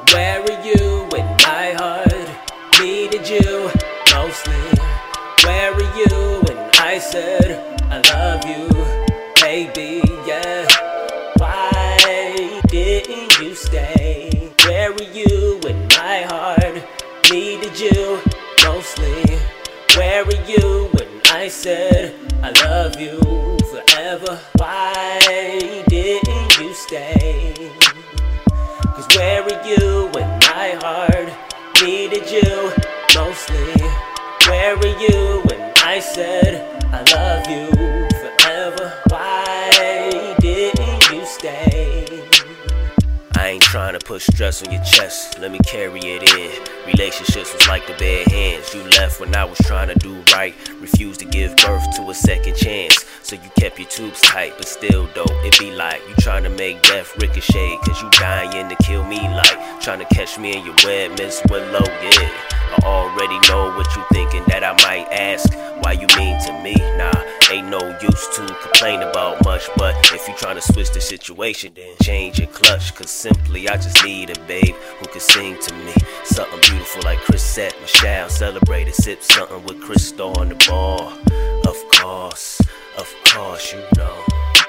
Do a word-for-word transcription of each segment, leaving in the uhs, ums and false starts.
Where were you when my heart needed you mostly? Where were you when I said I love you, baby, yeah? Why didn't you stay? Where were you when my heart needed you mostly? Where were you when I said I love you forever? Why didn't you stay? Cause where were you when my heart needed you mostly? Where were you when I said I love you forever? Why didn't you stay? I ain't trying to put stress on your chest, let me carry it in. Relationships was like the bare hands. You left when I was trying to do right. Refused to give birth to a second chance. So you kept your tubes tight, but still though, it be like you trying to make death ricochet. Cause you dying to kill me like trying to catch me in your web, Miss Willow, yeah. I already know what you thinking that I might ask. Why you mean to me? Nah, ain't no use to complain about much. But if you trying to switch the situation, then change your clutch. Cause simply I just need a babe who can sing to me something beautiful like Chrisette Michelle. Celebrate it, sip something with Crystal on the bar. Of course, of course you know.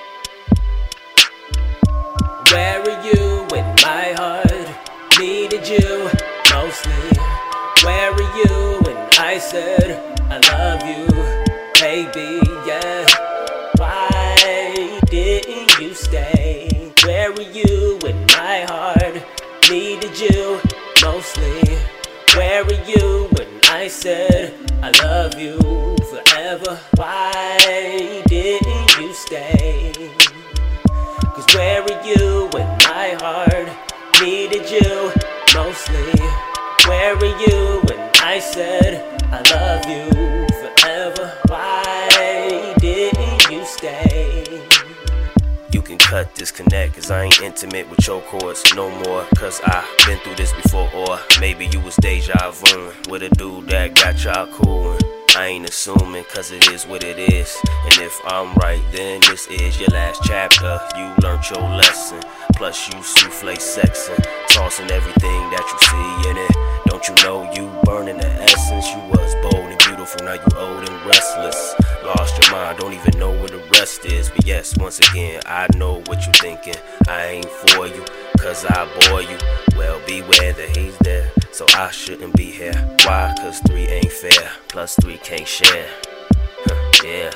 Where were you when my heart needed you mostly? Where were you when I said I love you, baby, yeah? Why didn't you stay? Where were you when my heart needed you mostly? Where were you when I said I love you forever? Why didn't you stay? Cause where were you when my heart needed you mostly? Where were you when I said I love you forever? Why didn't you stay? You can cut, disconnect, cause I ain't intimate with your chords no more. Cause I been through this before, or maybe you was deja vu with a dude that got y'all cool. I ain't assuming, cause it is what it is. And if I'm right, then this is your last chapter. You learned your lesson, plus you souffle sexing, tossing everything that you see in it. Don't you know you burning the essence? You was bold and beautiful, now you old and restless. Lost your mind, don't even know where the rest is. But yes, once again, I know what you thinking. I ain't for you, cause I bore you. Well, beware that he's there, so I shouldn't be here. Why? Cause three ain't fair, plus three can't share. Huh, yeah.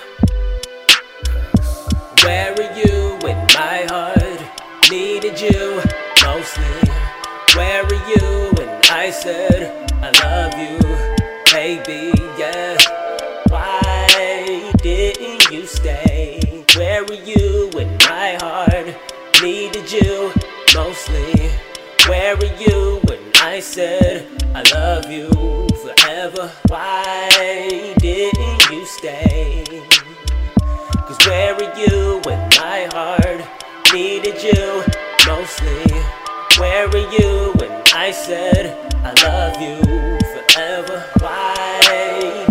Cause where were you when my heart needed you mostly? Where were you when I said I love you, baby, yeah? Why didn't you stay? Where were you when my heart needed you mostly? Where were you when I said I love you forever? Why didn't you stay? Cause where were you when my heart needed you mostly? Where were you when I said I love you forever? Why